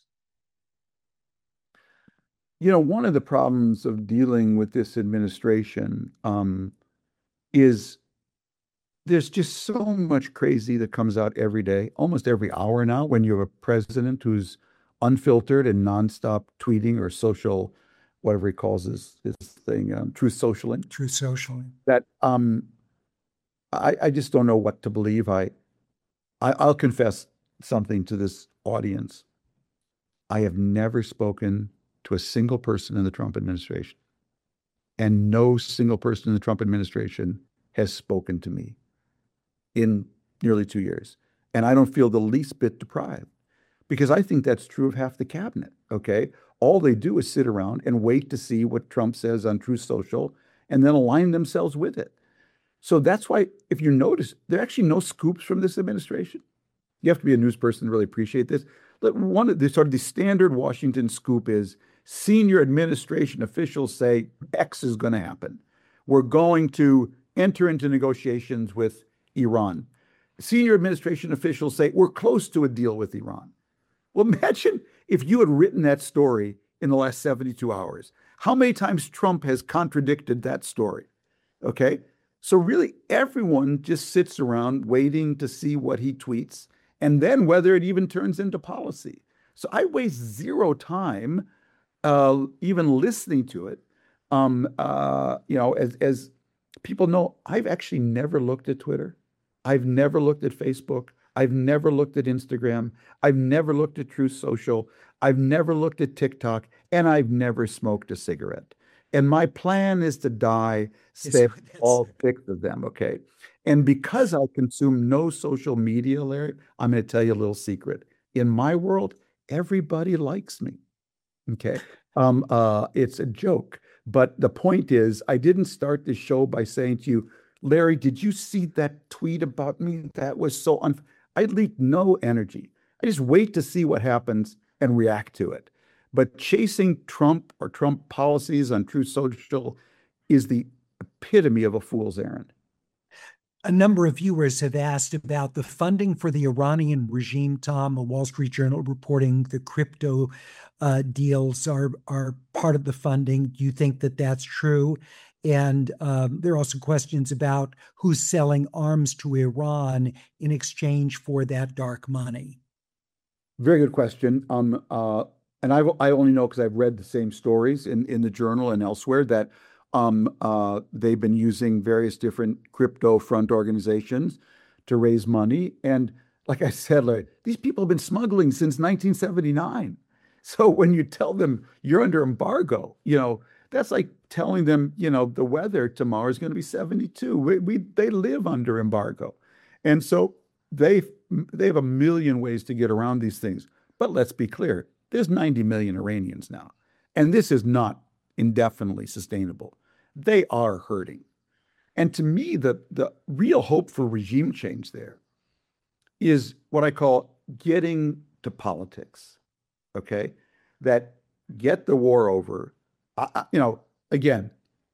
You know, one of the problems of dealing with this administration um, is there's just so much crazy that comes out every day, almost every hour now, when you have a president who's unfiltered and nonstop tweeting or social, whatever he calls his, his thing, um, Truth Socialing. Truth Socialing. That um, I, I just don't know what to believe. I, I, I'll confess something to this audience. I have never spoken to a single person in the Trump administration, and no single person in the Trump administration has spoken to me in nearly two years. And I don't feel the least bit deprived, because I think that's true of half the cabinet, okay? All they do is sit around and wait to see what Trump says on Truth Social and then align themselves with it. So that's why, if you notice, there are actually no scoops from this administration. You have to be a news person to really appreciate this. But one of the sort of the standard Washington scoop is senior administration officials say X is going to happen. We're going to enter into negotiations with Iran. Senior administration officials say we're close to a deal with Iran. Well, imagine if you had written that story in the last seventy-two hours. How many times Trump has contradicted that story? Okay? So really, everyone just sits around waiting to see what he tweets and then whether it even turns into policy. So I waste zero time uh, even listening to it. Um, uh, you know, as as people know, I've actually never looked at Twitter. I've never looked at Facebook. I've never looked at Instagram. I've never looked at Truth Social. I've never looked at TikTok, and I've never smoked a cigarette. And my plan is to die, stay all six of them, okay? And because I consume no social media, Larry, I'm going to tell you a little secret. In my world, everybody likes me, okay? Um, uh, it's a joke. But the point is, I didn't start the show by saying to you, Larry, did you see that tweet about me? That was so unfair. I leak no energy. I just wait to see what happens and react to it. But chasing Trump or Trump policies on Truth Social is the epitome of a fool's errand. A number of viewers have asked about the funding for the Iranian regime, Tom. A Wall Street Journal reporting the crypto uh, deals are, are part of the funding. Do you think that that's true? And um, there are also questions about who's selling arms to Iran in exchange for that dark money. Very good question. Um, uh, and I, I only know because I've read the same stories in, in the journal and elsewhere that um, uh, they've been using various different crypto front organizations to raise money. And like I said, Larry, these people have been smuggling since nineteen seventy-nine. So when you tell them you're under embargo, you know, that's like telling them, you know, the weather tomorrow is going to be seventy-two. We, we they live under embargo. And so they they have a million ways to get around these things. But let's be clear, there's ninety million Iranians now. And this is not indefinitely sustainable. They are hurting. And to me, the, the real hope for regime change there is what I call getting to politics, okay? That get the war over. I, you know, again,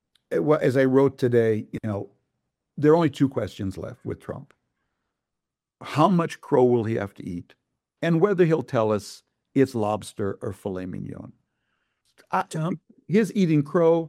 as I wrote today, you know, there are only two questions left with Trump. How much crow will he have to eat? And whether he'll tell us it's lobster or filet mignon. I, his eating crow,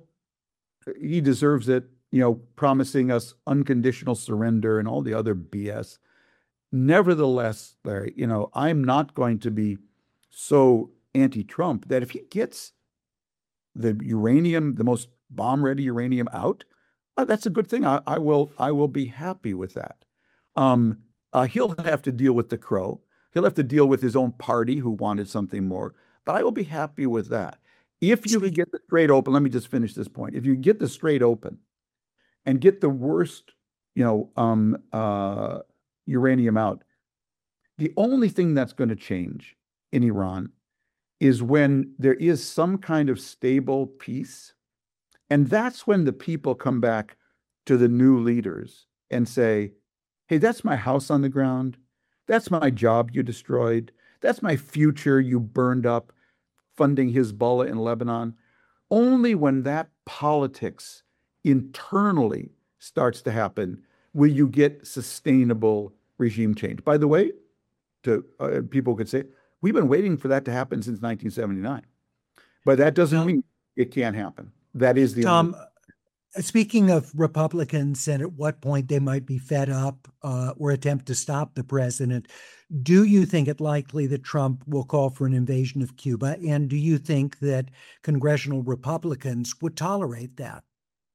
he deserves it, you know, promising us unconditional surrender and all the other B S. Nevertheless, Larry, you know, I'm not going to be so anti-Trump that if he gets the uranium, the most bomb-ready uranium out, uh, that's a good thing. I, I will, I will be happy with that. Um, uh, he'll have to deal with the crow. He'll have to deal with his own party who wanted something more, but I will be happy with that. If you could get the Strait open, let me just finish this point. If you get the Strait open and get the worst, you know, um, uh, uranium out, the only thing that's going to change in Iran is when there is some kind of stable peace. And that's when the people come back to the new leaders and say, hey, that's my house on the ground. That's my job you destroyed. That's my future you burned up, funding Hezbollah in Lebanon. Only when that politics internally starts to happen will you get sustainable regime change. By the way, to uh, people could say, we've been waiting for that to happen since nineteen seventy-nine. But that doesn't Tom, mean it can't happen. That is the Tom, only- speaking of Republicans and at what point they might be fed up uh, or attempt to stop the president, do you think it likely that Trump will call for an invasion of Cuba? And do you think that congressional Republicans would tolerate that?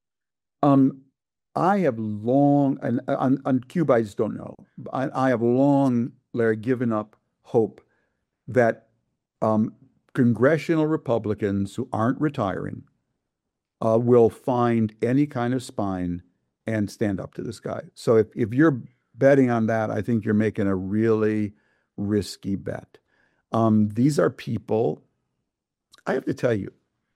Um, I have long, and on, on Cuba, I just don't know. I, I have long, Larry, given up hope that um, congressional Republicans who aren't retiring uh, will find any kind of spine and stand up to this guy. So if, if you're betting on that, I think you're making a really risky bet. Um, these are people, I have to tell you,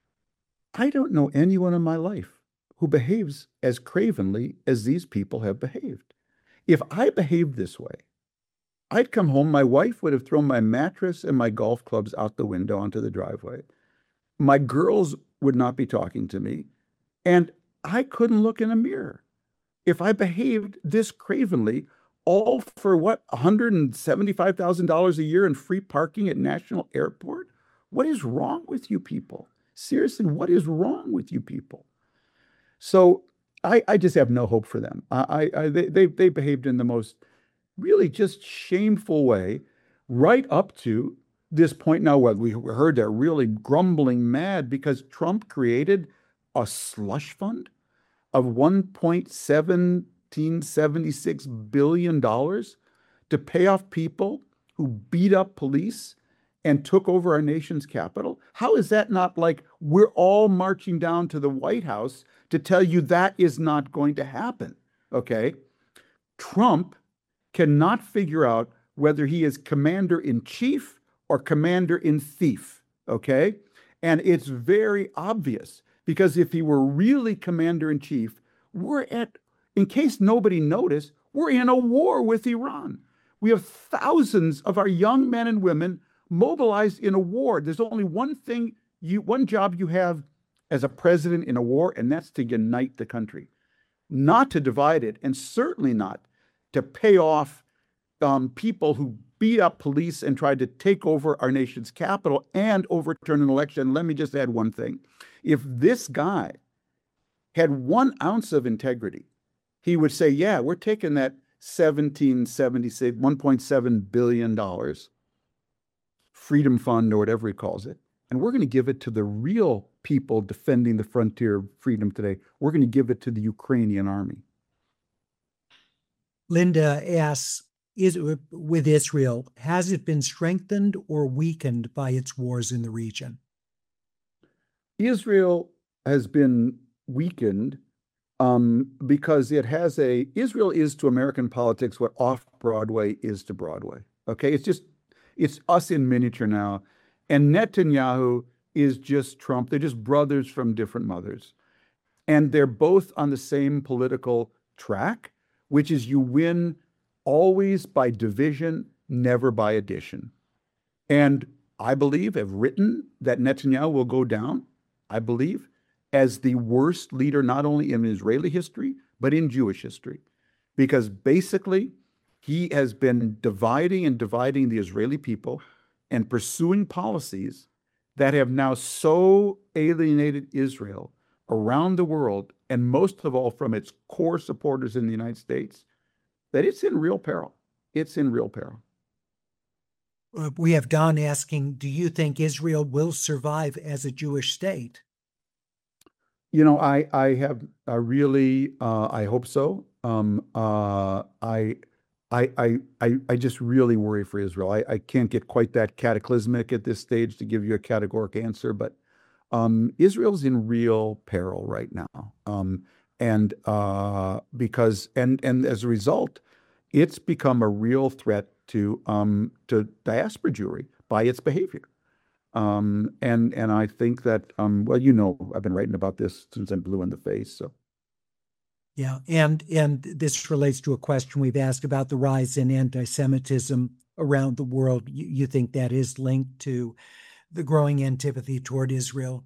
I don't know anyone in my life who behaves as cravenly as these people have behaved. If I behaved this way, I'd come home, my wife would have thrown my mattress and my golf clubs out the window onto the driveway. My girls would not be talking to me, and I couldn't look in a mirror. If I behaved this cravenly, all for what, one hundred seventy-five thousand dollars a year in free parking at National Airport? What is wrong with you people? Seriously, what is wrong with you people? So I, I just have no hope for them. I, I they, they they behaved in the most really just shameful way, right up to this point. Now, what we heard, they're really grumbling mad because Trump created a slush fund of one point one seven seven six billion dollars to pay off people who beat up police and took over our nation's capital. How is that not like we're all marching down to the White House to tell you that is not going to happen? Okay. Trump cannot figure out whether he is commander in chief or commander in thief. Okay. And it's very obvious because if he were really commander in chief, we're at, in case nobody noticed, we're in a war with Iran. We have thousands of our young men and women mobilized in a war. There's only one thing you, one job you have as a president in a war, and that's to unite the country, not to divide it, and certainly not to pay off um, people who beat up police and tried to take over our nation's capital and overturn an election. Let me just add one thing. If this guy had one ounce of integrity, he would say, yeah, we're taking that seventeen seventy-six, one point seven billion dollars Freedom Fund or whatever he calls it, and we're going to give it to the real people defending the frontier of freedom today. We're going to give it to the Ukrainian army. Linda asks, is with Israel, has it been strengthened or weakened by its wars in the region? Israel has been weakened um, because it has a, Israel is to American politics what off-Broadway is to Broadway. Okay, it's just, it's us in miniature now. And Netanyahu is just Trump. They're just brothers from different mothers. And they're both on the same political track, which is you win always by division, never by addition. And I believe, have written that Netanyahu will go down, I believe, as the worst leader, not only in Israeli history, but in Jewish history. Because basically, he has been dividing and dividing the Israeli people and pursuing policies that have now so alienated Israel around the world, and most of all from its core supporters in the United States, that it's in real peril. It's in real peril. Uh, we have Don asking, do you think Israel will survive as a Jewish state? You know, I I have I really uh, I hope so. Um, uh, I. I, I, I, I just really worry for Israel. I, I can't get quite that cataclysmic at this stage to give you a categoric answer, but um, Israel's in real peril right now. Um, and uh, because and and as a result, it's become a real threat to um, to diaspora Jewry by its behavior. Um, and and I think that um, well, you know, I've been writing about this since I'm blue in the face. So. Yeah, and and this relates to a question we've asked about the rise in anti-Semitism around the world. You, you think that is linked to the growing antipathy toward Israel?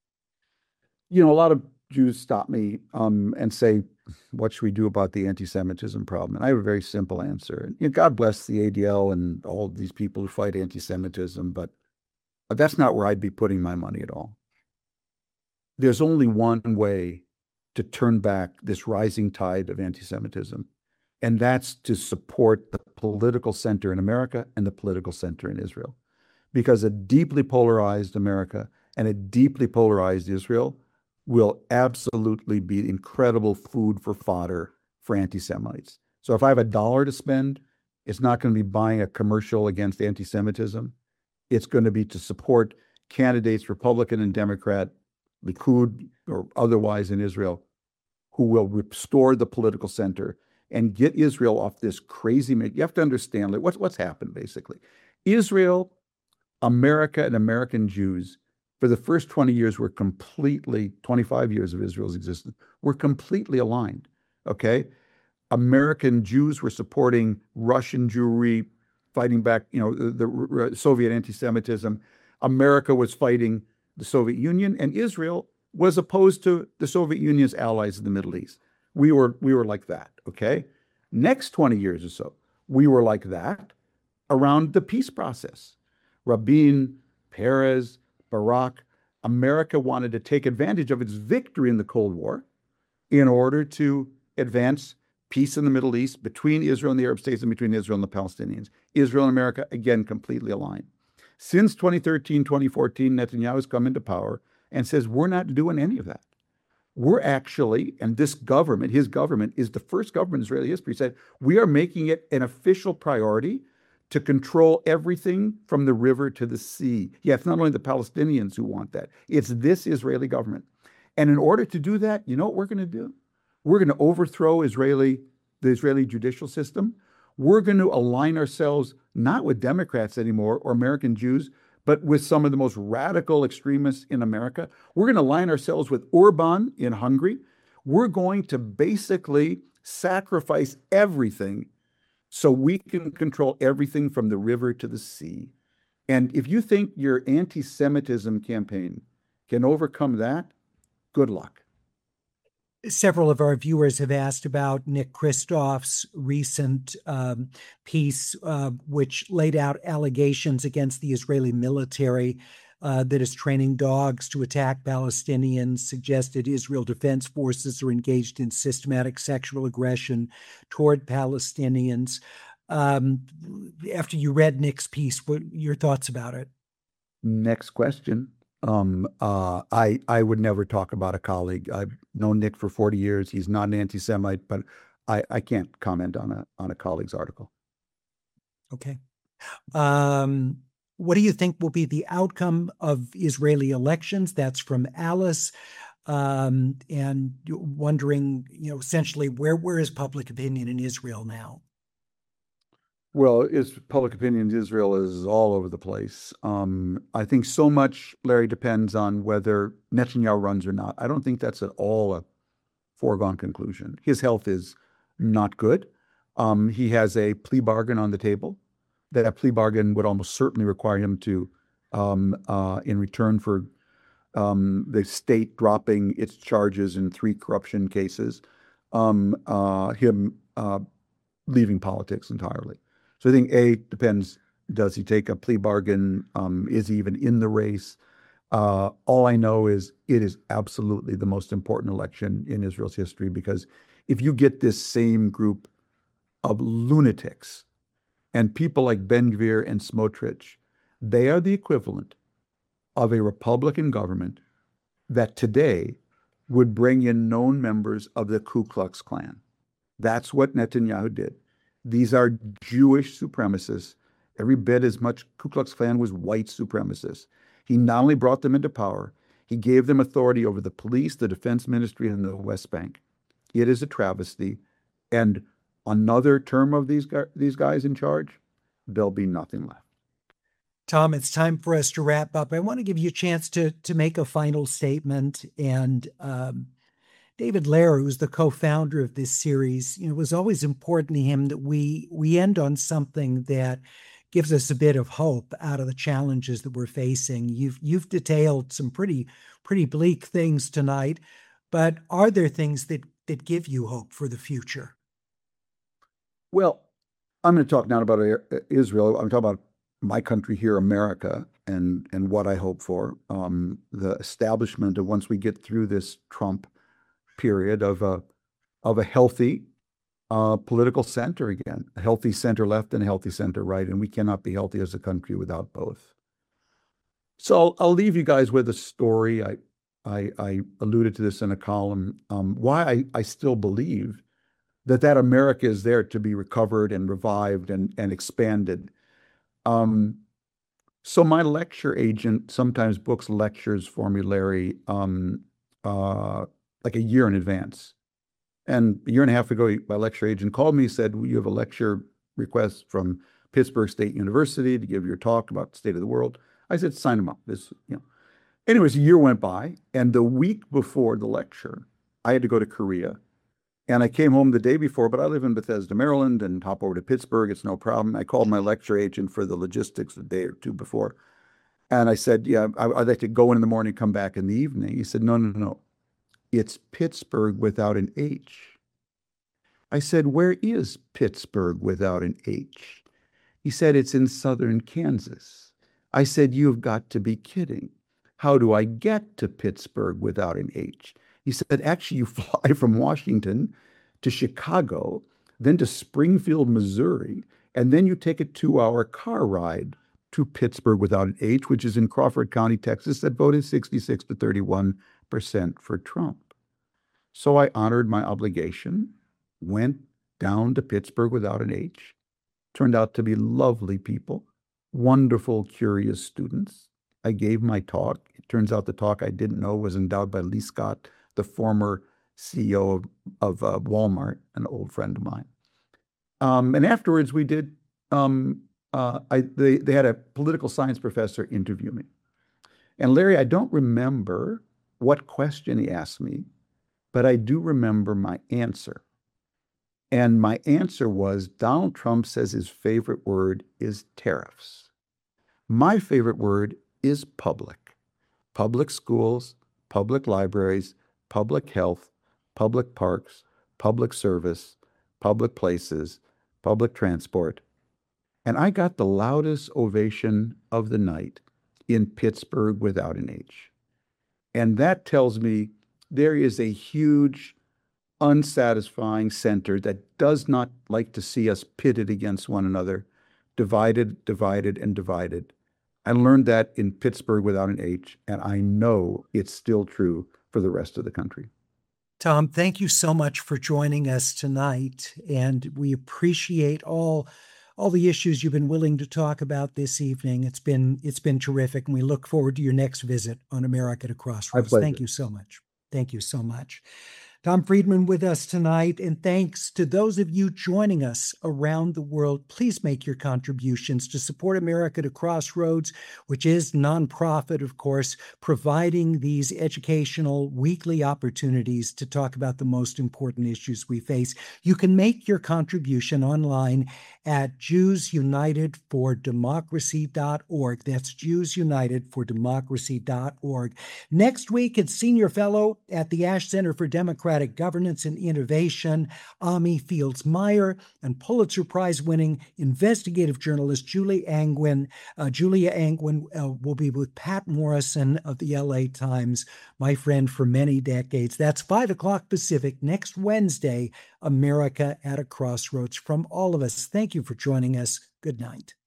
You know, a lot of Jews stop me um, and say, what should we do about the anti-Semitism problem? And I have a very simple answer. You know, God bless the A D L and all of these people who fight anti-Semitism, but that's not where I'd be putting my money at all. There's only one way to turn back this rising tide of anti-Semitism, and that's to support the political center in America and the political center in Israel. Because a deeply polarized America and a deeply polarized Israel will absolutely be incredible food for fodder for anti-Semites. So if I have a dollar to spend, it's not going to be buying a commercial against anti-Semitism. It's going to be to support candidates, Republican and Democrat, Likud or otherwise in Israel, who will restore the political center and get Israel off this crazy. You have to understand like, what's, what's happened, basically. Israel, America, and American Jews, for the first twenty years, were completely, twenty-five years of Israel's existence, were completely aligned, okay? American Jews were supporting Russian Jewry, fighting back, you know, the, the Soviet anti-Semitism. America was fighting the Soviet Union, and Israel was opposed to the Soviet Union's allies in the Middle East. We were we were like that, okay? Next twenty years or so, we were like that around the peace process. Rabin, Peres, Barak, America wanted to take advantage of its victory in the Cold War in order to advance peace in the Middle East, between Israel and the Arab states, and between Israel and the Palestinians. Israel and America, again, completely aligned. Since twenty thirteen, twenty fourteen, Netanyahu has come into power and says, we're not doing any of that. We're actually, and this government, his government, is the first government in Israeli history, said, we are making it an official priority to control everything from the river to the sea. Yeah, it's not only the Palestinians who want that. It's this Israeli government. And in order to do that, you know what we're going to do? We're going to overthrow Israeli, the Israeli judicial system. We're going to align ourselves not with Democrats anymore or American Jews, but with some of the most radical extremists in America. We're going to align ourselves with Orban in Hungary. We're going to basically sacrifice everything so we can control everything from the river to the sea. And if you think your anti-Semitism campaign can overcome that, good luck. Several of our viewers have asked about Nick Kristof's recent um, piece, uh, which laid out allegations against the Israeli military uh, that is training dogs to attack Palestinians, suggested Israel Defense Forces are engaged in systematic sexual aggression toward Palestinians. Um, after you read Nick's piece, what are your thoughts about it? Next question. Um, uh, I, I would never talk about a colleague. I've known Nick for forty years. He's not an anti-Semite, but I, I can't comment on a, on a colleague's article. Okay. Um, what do you think will be the outcome of Israeli elections? That's from Alice. Um, and wondering, you know, essentially where, where is public opinion in Israel now? Well, it's public opinion in Israel is all over the place. Um, I think so much, Larry, depends on whether Netanyahu runs or not. I don't think that's at all a foregone conclusion. His health is not good. Um, he has a plea bargain on the table. That plea bargain would almost certainly require him to, um, uh, in return for um, the state dropping its charges in three corruption cases, um, uh, him uh, leaving politics entirely. So I think A, depends, does he take a plea bargain? Um, is he even in the race? Uh, all I know is it is absolutely the most important election in Israel's history, because if you get this same group of lunatics and people like Ben Gvir and Smotrich, they are the equivalent of a Republican government that today would bring in known members of the Ku Klux Klan. That's what Netanyahu did. These are Jewish supremacists, every bit as much Ku Klux Klan was white supremacists. He not only brought them into power, he gave them authority over the police, the defense ministry, and the West Bank. It is a travesty. And another term of these, these guys in charge, there'll be nothing left. Tom, it's time for us to wrap up. I want to give you a chance to, to make a final statement. And um, David Lehr, who's the co-founder of this series, you know, it was always important to him that we we end on something that gives us a bit of hope out of the challenges that we're facing. You've you've detailed some pretty pretty bleak things tonight, but are there things that that give you hope for the future? Well, I'm going to talk now about Israel. I'm talking about my country here, America, and and what I hope for. Um, the establishment of, once we get through this Trump period, of a of a healthy uh, political center again, a healthy center left and a healthy center right, and we cannot be healthy as a country without both. So I'll, I'll leave you guys with a story. I I, I alluded to this in a column. Um, why I, I still believe that that America is there to be recovered and revived and and expanded. Um, so my lecture agent sometimes books lectures for me, Larry. Um, uh, like a year in advance. And a year and a half ago, my lecture agent called me, said, well, you have a lecture request from Pittsburgh State University to give your talk about the state of the world. I said, sign them up. This, you know. Anyways, a year went by, and the week before the lecture, I had to go to Korea. And I came home the day before, but I live in Bethesda, Maryland, and hop over to Pittsburgh. It's no problem. I called my lecture agent for the logistics a day or two before. And I said, yeah, I, I'd like to go in the morning, come back in the evening. He said, no, no, no. It's Pittsburgh without an H. I said, where is Pittsburgh without an H? He said, it's in southern Kansas. I said, you've got to be kidding. How do I get to Pittsburgh without an H? He said, actually, you fly from Washington to Chicago, then to Springfield, Missouri, and then you take a two-hour car ride to Pittsburgh without an H, which is in Crawford County, Texas, that voted sixty-six to thirty-one percent for Trump. So I honored my obligation, went down to Pittsburgh without an H. Turned out to be lovely people, wonderful, curious students. I gave my talk. It turns out the talk I didn't know was endowed by Lee Scott, the former C E O of, of uh, Walmart, an old friend of mine. Um, and afterwards, we did, um, uh, I, they, they had a political science professor interview me. And Larry, I don't remember what question he asked me, but I do remember my answer. And my answer was, Donald Trump says his favorite word is tariffs. My favorite word is public. Public schools, public libraries, public health, public parks, public service, public places, public transport. And I got the loudest ovation of the night in Pittsburgh without an H. And that tells me there is a huge, unsatisfying center that does not like to see us pitted against one another, divided, divided, and divided. I learned that in Pittsburgh without an H, and I know it's still true for the rest of the country. Tom, thank you so much for joining us tonight, and we appreciate all all the issues you've been willing to talk about this evening. It's been it's been terrific, and we look forward to your next visit on America at a Crossroads. Thank you so much. Thank you so much. Tom Friedman with us tonight, and thanks to those of you joining us around the world. Please make your contributions to support America at a Crossroads, which is nonprofit, of course, providing these educational weekly opportunities to talk about the most important issues we face. You can make your contribution online at Jews United for Democracy dot org. That's Jews United for Democracy dot org. Next week, it's Senior Fellow at the Ash Center for Democratic Governance and Innovation, Ami Fields Meyer, and Pulitzer Prize-winning investigative journalist Julie Angwin. Uh, Julia Angwin uh, will be with Pat Morrison of the L A Times, my friend for many decades. That's five o'clock Pacific next Wednesday, America at a Crossroads. From all of us, thank you for joining us. Good night.